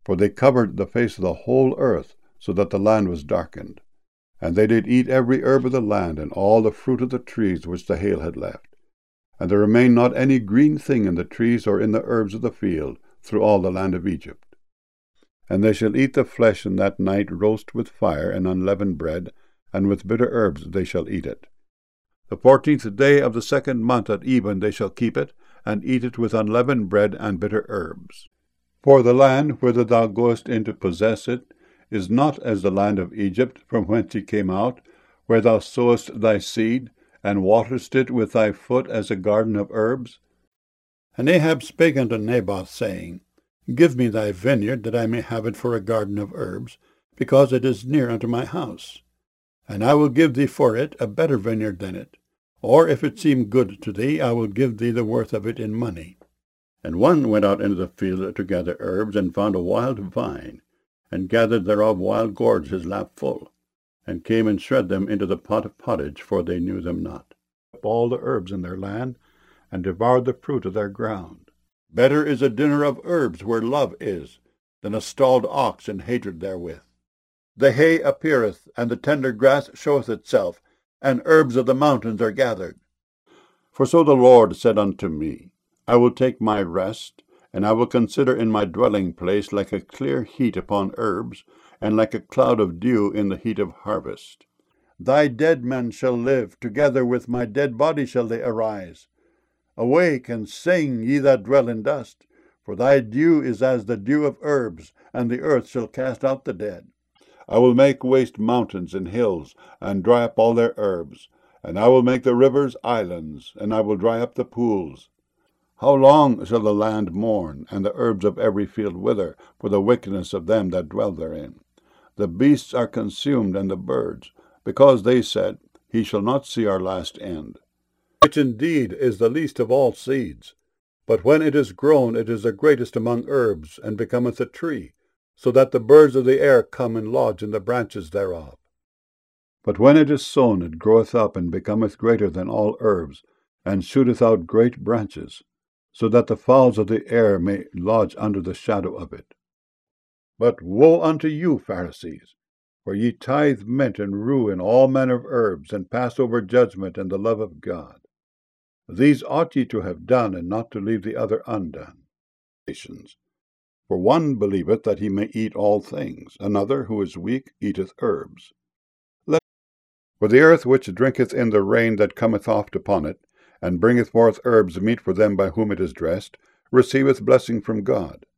For they covered the face of the whole earth, so that the land was darkened. And they did eat every herb of the land, and all the fruit of the trees which the hail had left. And there remained not any green thing in the trees or in the herbs of the field through all the land of Egypt. And they shall eat the flesh in that night roast with fire and unleavened bread, and with bitter herbs they shall eat it. The 14th day of the 2nd month at even they shall keep it, and eat it with unleavened bread and bitter herbs. For the land whither thou goest in to possess it is not as the land of Egypt, from whence ye came out, where thou sowest thy seed, and waterest it with thy foot as a garden of herbs. And Ahab spake unto Naboth, saying, Give me thy vineyard, that I may have it for a garden of herbs, because it is near unto my house. And I will give thee for it a better vineyard than it. Or if it seem good to thee, I will give thee the worth of it in money. And one went out into the field to gather herbs, and found a wild vine, and gathered thereof wild gourds his lap full, and came and shred them into the pot of pottage, for they knew them not. All the herbs in their land, and devoured the fruit of their ground. Better is a dinner of herbs where love is, than a stalled ox in hatred therewith. The hay appeareth, and the tender grass showeth itself, and herbs of the mountains are gathered. For so the Lord said unto me, I will take my rest, and I will consider in my dwelling place like a clear heat upon herbs, and like a cloud of dew in the heat of harvest. Thy dead men shall live, together with my dead body shall they arise. Awake and sing, ye that dwell in dust, for thy dew is as the dew of herbs, and the earth shall cast out the dead. I will make waste mountains and hills, and dry up all their herbs, and I will make the rivers islands, and I will dry up the pools. How long shall the land mourn, and the herbs of every field wither, for the wickedness of them that dwell therein? The beasts are consumed, and the birds, because they said, He shall not see our last end. Which indeed is the least of all seeds. But when it is grown, it is the greatest among herbs, and becometh a tree, so that the birds of the air come and lodge in the branches thereof. But when it is sown, it groweth up, and becometh greater than all herbs, and shooteth out great branches, so that the fowls of the air may lodge under the shadow of it. But woe unto you, Pharisees! For ye tithe mint and rue and all manner of herbs, and pass over judgment and the love of God. These ought ye to have done, and not to leave the other undone. For one believeth that he may eat all things, another, who is weak, eateth herbs. For the earth which drinketh in the rain that cometh oft upon it, and bringeth forth herbs meet for them by whom it is dressed, receiveth blessing from God.